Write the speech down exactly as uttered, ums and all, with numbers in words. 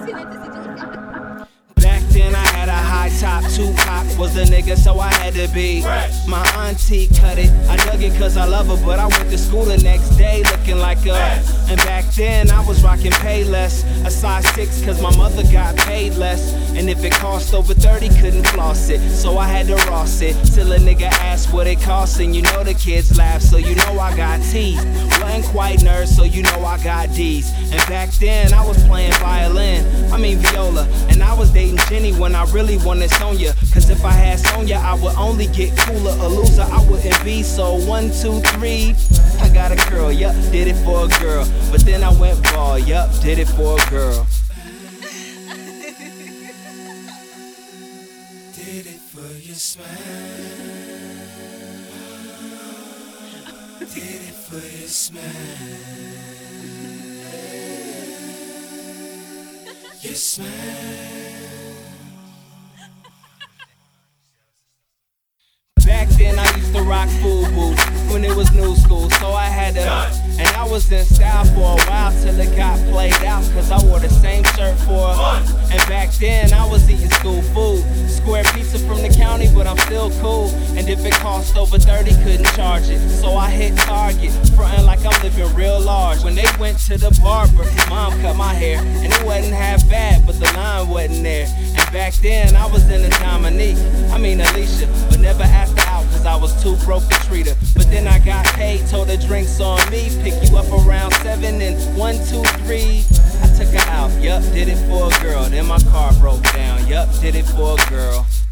Back then I had a high top, Tupac was the nigga, so I had to be. My auntie cut it, I dug it cause I love her, but I went to school the next day looking like her. And back then I was rocking Payless, a size six cause my mother got paid less. And if it cost over thirty, couldn't floss it, so I had to Ross it. Till a nigga asked what it cost, and you know the kids laugh, so you know I got teased. Wasn't quite nerds, so you know I got D's. And back then I was playing violin, I mean viola, and I was dating Jenny when I really wanted Sonya. Cause if I had Sonya, I would only get cooler. A loser I wouldn't be, so one, two, three, I got a girl, yup, did it for a girl. But then I went ball, yup, did it for a girl. Did it for your smile. Did it for your smile. Your smile. Back then I used to rock FUBU when it was new school, so I had to. And I was in style for a while till it got played out, cause I wore the same shirt for a. And back then I was eating school food, square pizza from the county, but I'm still cool. And if it cost over thirty, couldn't charge it, so I hit Target, frontin' like I'm living real large. When they went to the barber, mom cut my hair, and it wasn't half bad, but the line wasn't there. And back then I was in the Dominique, I mean Alicia, but never asked her out cause I was too broke to treat her. But then I got paid, told her drinks on me, pick you up around seven and one, two, three. I took her out, yup, did it for a girl. Then my car broke down, yup, did it for a girl.